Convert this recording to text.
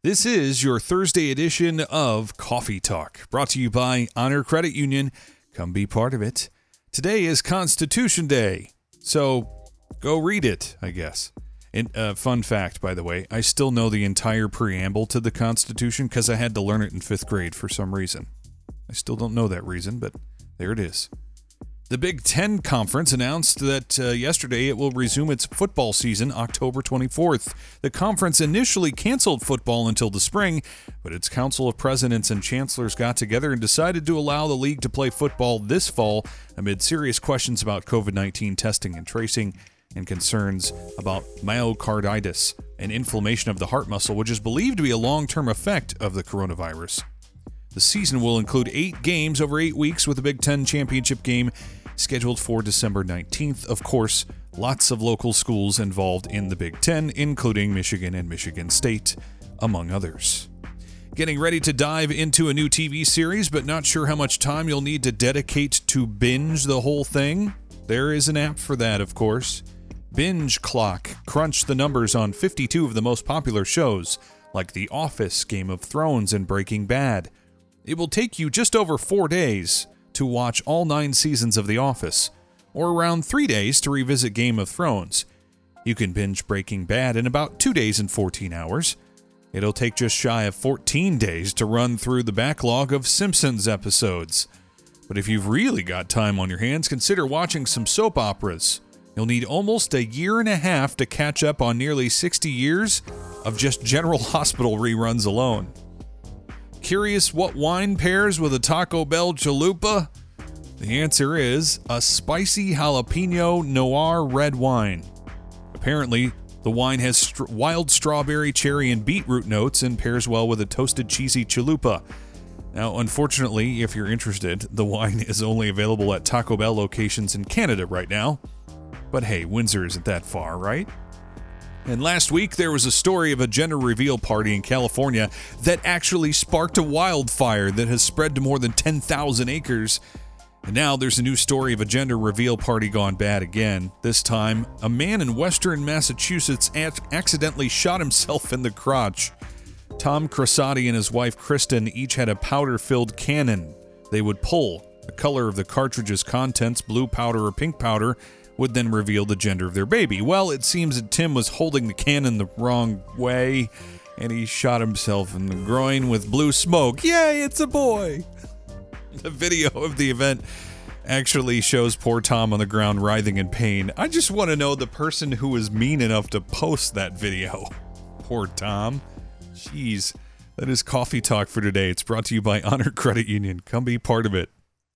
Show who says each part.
Speaker 1: This is your Thursday edition of Coffee Talk, brought to you by Honor Credit Union. Come be part of it. Today is Constitution Day, so go read it, I guess. And fun fact, by the way, I still know the entire preamble to the Constitution because I had to learn it in 5th grade for some reason. I still don't know that reason, but there it is. The Big Ten Conference announced that yesterday it will resume its football season October 24th. The conference initially canceled football until the spring, but its Council of Presidents and Chancellors got together and decided to allow the league to play football this fall amid serious questions about COVID-19 testing and tracing and concerns about myocarditis, an inflammation of the heart muscle, which is believed to be a long-term effect of the coronavirus. The season will include 8 games over 8 weeks, with the Big Ten championship game scheduled for December 19th. Of course, lots of local schools involved in the Big Ten, including Michigan and Michigan State, among others. Getting ready to dive into a new TV series, but not sure how much time you'll need to dedicate to binge the whole thing? There is an app for that, of course. Binge Clock crunched the numbers on 52 of the most popular shows, like The Office, Game of Thrones, and Breaking Bad. It will take you just over 4 days to watch all 9 seasons of The Office, or around 3 days to revisit Game of Thrones. You can binge Breaking Bad in about 2 days and 14 hours. It'll take just shy of 14 days to run through the backlog of Simpsons episodes. But if you've really got time on your hands, consider watching some soap operas. You'll need almost a year and a half to catch up on nearly 60 years of just General Hospital reruns alone. Curious what wine pairs with a Taco Bell chalupa? The answer is a spicy jalapeno noir red wine. Apparently, the wine has wild strawberry, cherry, and beetroot notes and pairs well with a toasted cheesy chalupa. Now, unfortunately, if you're interested, the wine is only available at Taco Bell locations in Canada right now. But hey, Windsor isn't that far, right? And last week, there was a story of a gender reveal party in California that actually sparked a wildfire that has spread to more than 10,000 acres. And now there's a new story of a gender reveal party gone bad again. This time, a man in western Massachusetts accidentally shot himself in the crotch. Tom Crosati and his wife Kristen each had a powder-filled cannon they would pull. The color of the cartridge's contents, blue powder or pink powder, would then reveal the gender of their baby. Well, it seems that Tim was holding the cannon the wrong way, and he shot himself in the groin with blue smoke. Yay, it's a boy! The video of the event actually shows poor Tom on the ground writhing in pain. I just want to know the person who was mean enough to post that video. Poor Tom. Jeez. That is Coffee Talk for today. It's brought to you by Honor Credit Union. Come be part of it.